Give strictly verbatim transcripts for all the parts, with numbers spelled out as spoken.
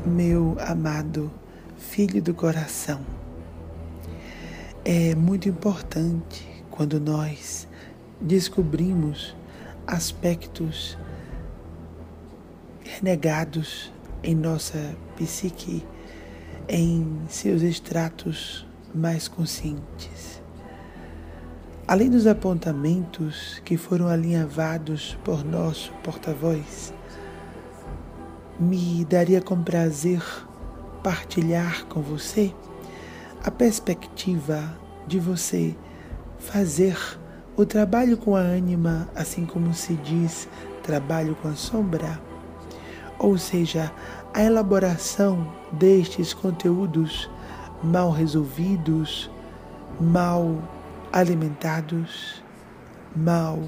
meu amado filho do coração. É muito importante quando nós descobrimos aspectos renegados em nossa psique, em seus estratos mais conscientes. Além dos apontamentos que foram alinhavados por nosso porta-voz, me daria com prazer partilhar com você a perspectiva de você fazer o trabalho com a ânima, assim como se diz, trabalho com a sombra, ou seja, a elaboração destes conteúdos mal resolvidos, mal alimentados, mal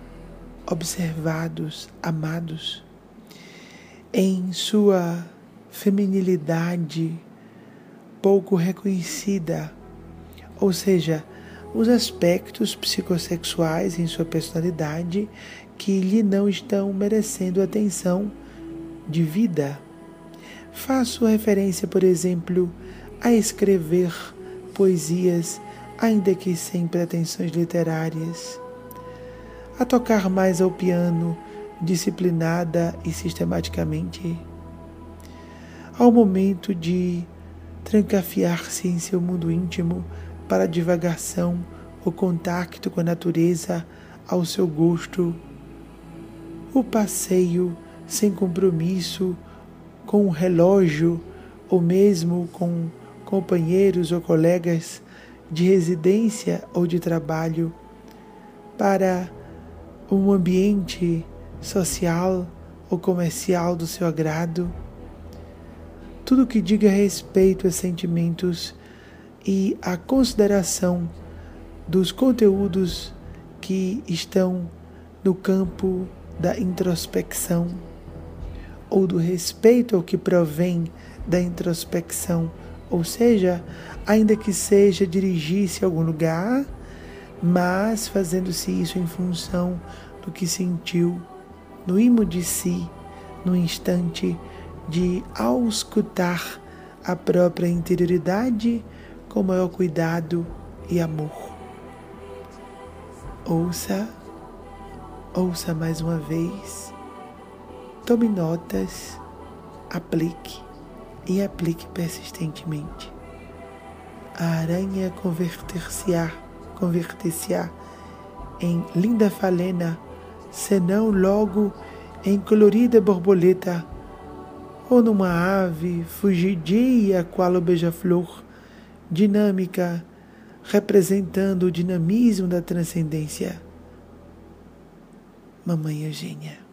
observados, amados, em sua feminilidade pouco reconhecida, ou seja, os aspectos psicossexuais em sua personalidade que lhe não estão merecendo atenção de vida. Faço referência, por exemplo, a escrever poesias, ainda que sem pretensões literárias, a tocar mais ao piano, disciplinada e sistematicamente, ao momento de trancafiar-se em seu mundo íntimo para a divagação, o contacto com a natureza ao seu gosto, o passeio sem compromisso com o relógio ou mesmo com companheiros ou colegas de residência ou de trabalho, para um ambiente social ou comercial do seu agrado, tudo que diga respeito a sentimentos e a consideração dos conteúdos que estão no campo da introspecção ou do respeito ao que provém da introspecção, ou seja, ainda que seja dirigir-se a algum lugar, mas fazendo-se isso em função do que sentiu no imo de si, no instante de auscultar a própria interioridade com maior cuidado e amor. Ouça, ouça mais uma vez, tome notas, aplique e aplique persistentemente. A aranha converter-se-á, converter-se-á em linda falena, senão logo em colorida borboleta, ou numa ave fugidia qual o beija-flor, dinâmica, representando o dinamismo da transcendência. Mamãe Eugênia.